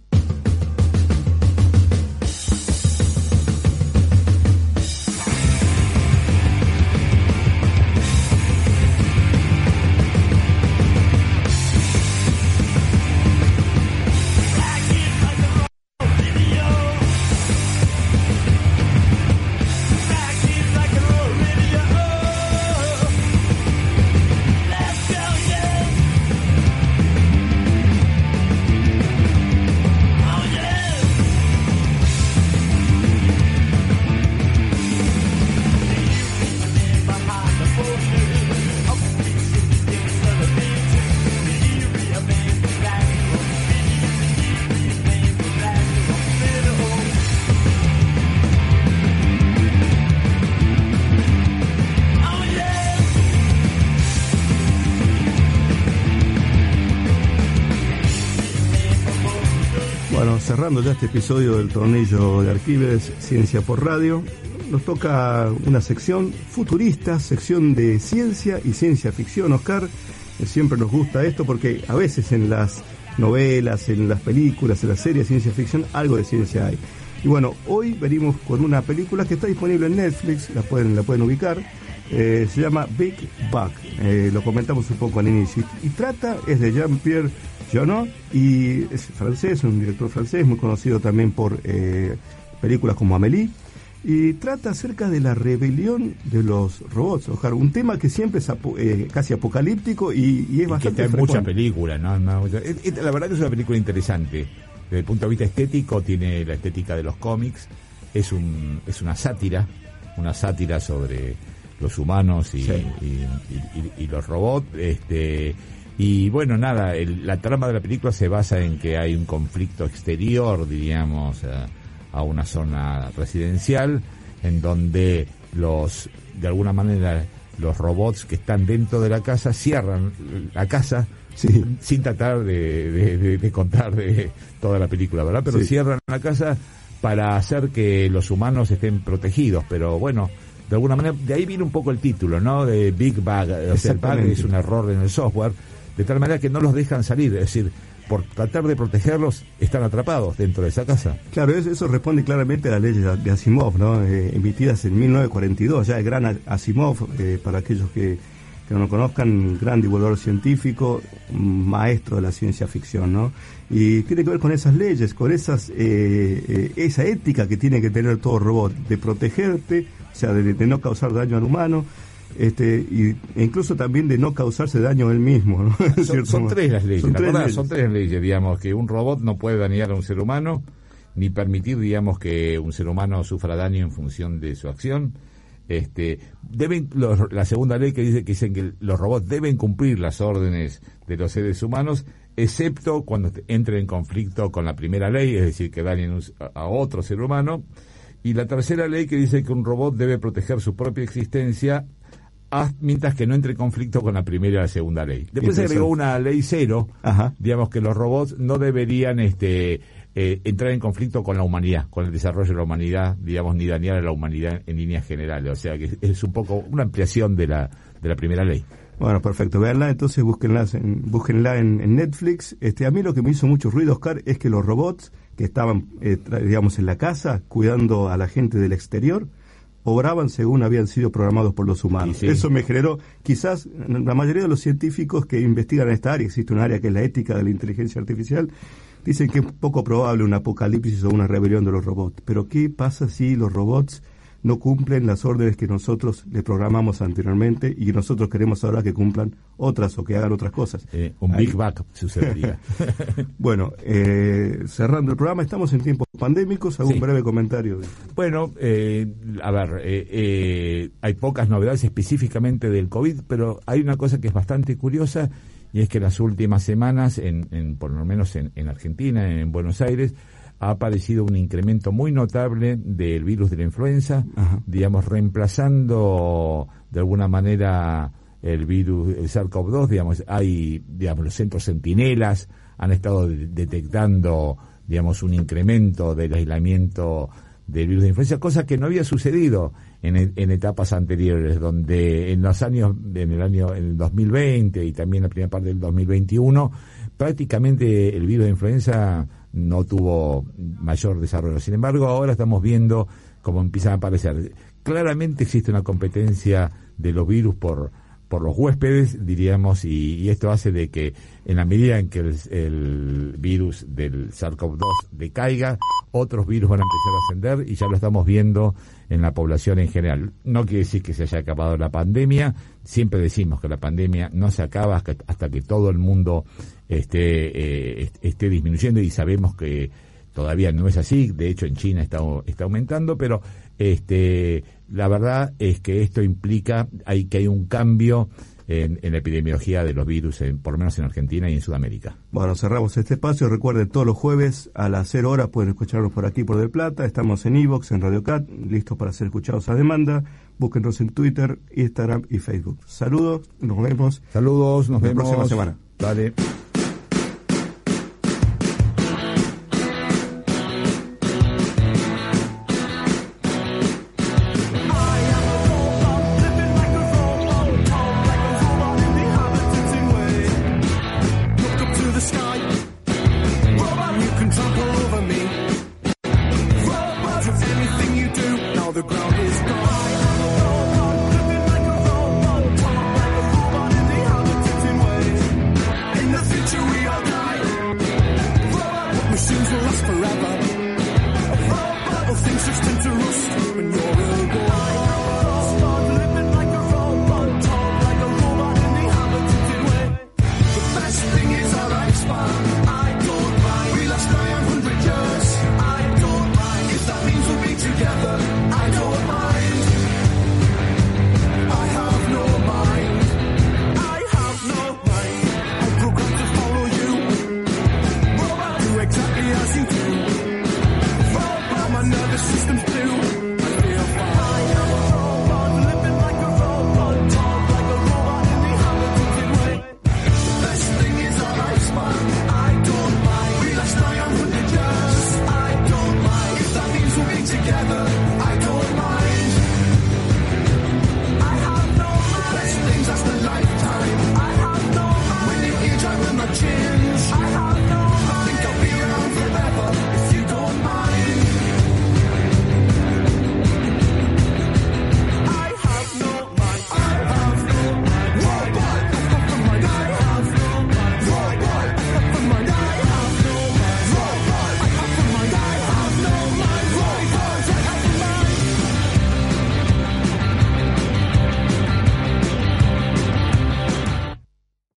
Cerrando ya este episodio del tornillo de Arquímedes, Ciencia por Radio, nos toca una sección futurista, sección de ciencia y ciencia ficción. Oscar, siempre nos gusta esto porque a veces en las novelas, en las películas, en las series de ciencia ficción, algo de ciencia hay. Y bueno, hoy venimos con una película que está disponible en Netflix, la pueden ubicar, se llama Big Bang, lo comentamos un poco al inicio, y es de Jean-Pierre Jeunet, y es francés, un director francés muy conocido también por películas como Amélie, y trata acerca de la rebelión de los robots, Oscar, un tema que siempre es casi apocalíptico y es bastante que frecuente. Mucha película, ¿no? La verdad que es una película interesante. Desde el punto de vista estético, tiene la estética de los cómics, es una sátira sobre los humanos y los robots, y bueno, nada, la trama de la película se basa en que hay un conflicto exterior, diríamos, a una zona residencial, en donde de alguna manera los robots que están dentro de la casa cierran la casa Sí. sin tratar de contar de toda la película, ¿verdad? Pero Sí. cierran la casa para hacer que los humanos estén protegidos, pero bueno, de alguna manera, de ahí viene un poco el título, ¿no? De Big Bug, o sea, el bug es un error en el software, de tal manera que no los dejan salir, es decir, por tratar de protegerlos, están atrapados dentro de esa casa. Claro, eso responde claramente a las leyes de Asimov, ¿no? Emitidas en 1942, ya el gran Asimov, para aquellos que no lo conozcan, gran divulgador científico, maestro de la ciencia ficción, ¿no? Y tiene que ver con esas leyes, con esa ética que tiene que tener todo robot, de protegerte, o sea, de no causar daño al humano, e incluso también de no causarse daño a él mismo, ¿no? Son tres las leyes, Son tres leyes. Son tres leyes, digamos, que un robot no puede dañar a un ser humano, ni permitir, digamos, que un ser humano sufra daño en función de su acción. La segunda ley que dicen que los robots deben cumplir las órdenes de los seres humanos, excepto cuando entren en conflicto con la primera ley, es decir, que dañen a otro ser humano. Y la tercera ley que dice que un robot debe proteger su propia existencia mientras que no entre en conflicto con la primera y la segunda ley. Después se agregó una ley cero, Ajá. digamos que los robots no deberían entrar en conflicto con la humanidad, con el desarrollo de la humanidad, digamos, ni dañar a la humanidad en líneas generales. O sea que es un poco una ampliación de la primera ley. Bueno, perfecto. Véanla, entonces búsquenla en Netflix. A mí lo que me hizo mucho ruido, Oscar, es que los robots que estaban, digamos, en la casa, cuidando a la gente del exterior, obraban según habían sido programados por los humanos. Sí. Eso me generó, quizás, la mayoría de los científicos que investigan esta área, existe un área que es la ética de la inteligencia artificial, dicen que es poco probable un apocalipsis o una rebelión de los robots. Pero ¿qué pasa si los robots no cumplen las órdenes que nosotros le programamos anteriormente y nosotros queremos ahora que cumplan otras o que hagan otras cosas? Un Big Bang sucedería. Bueno, cerrando el programa, estamos en tiempos pandémicos. ¿Algún breve comentario? Bueno, a ver, hay pocas novedades específicamente del COVID, pero hay una cosa que es bastante curiosa, y es que en las últimas semanas, por lo menos en Argentina, en Buenos Aires, ha aparecido un incremento muy notable del virus de la influenza, Ajá. digamos, reemplazando de alguna manera el virus, el SARS-CoV-2, digamos, los centros centinelas han estado detectando, digamos, un incremento del aislamiento del virus de influenza, cosa que no había sucedido en etapas anteriores, donde en el 2020 y también la primera parte del 2021, prácticamente el virus de influenza no tuvo mayor desarrollo. Sin embargo, ahora estamos viendo cómo empiezan a aparecer. Claramente existe una competencia de los virus por los huéspedes, diríamos, y esto hace de que en la medida en que el virus del SARS-CoV-2 decaiga, otros virus van a empezar a ascender, y ya lo estamos viendo en la población en general. No quiere decir que se haya acabado la pandemia, siempre decimos que la pandemia no se acaba hasta que todo el mundo esté disminuyendo, y sabemos que todavía no es así. De hecho, en China está aumentando, pero la verdad es que esto implica que hay un cambio en la epidemiología de los virus, por lo menos en Argentina y en Sudamérica. Bueno, cerramos este espacio. Recuerden, todos los jueves a las 0 horas pueden escucharnos por aquí, por Del Plata. Estamos en iVoox, en Radio Cat, listos para ser escuchados a demanda. Búsquenos en Twitter, Instagram y Facebook. Saludos, nos vemos. Saludos, nos vemos la próxima semana. Dale.